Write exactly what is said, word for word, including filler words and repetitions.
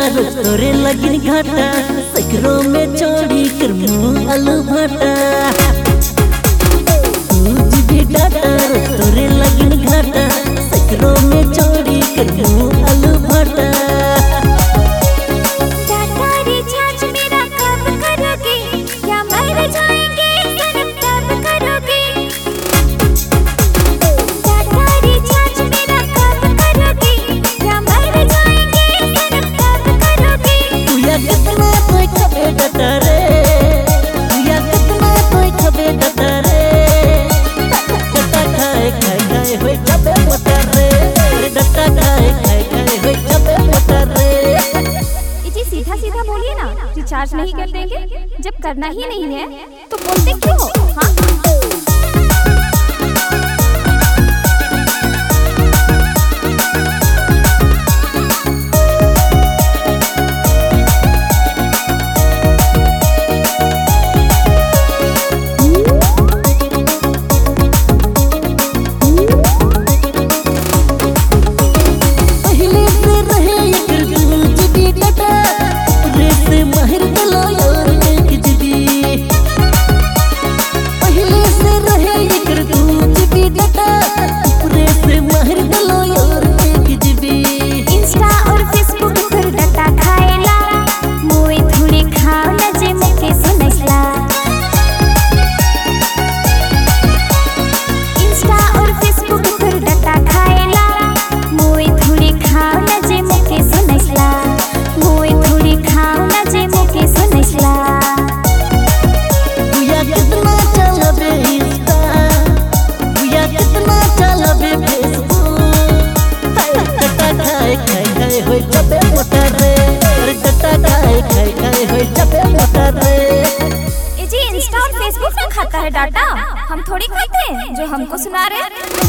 रोज तोरे लगिन घाटा सकरो में चोरी कर मुँह आलू भाटा तू भी डाटा रोज तोरे लगिन घाटा सकरो में चोरी कर मुँह आलू भाटा सीधा सीधा बोलिए ना, रिचार्ज नहीं कर देंगे? जब करना ही नहीं है तो बोलते क्यों हो? हाँ? जी इंस्टा और फेसबुक में खाता है डाटा, हम थोड़ी खाते हैं जो हमको सुना रहे हैं।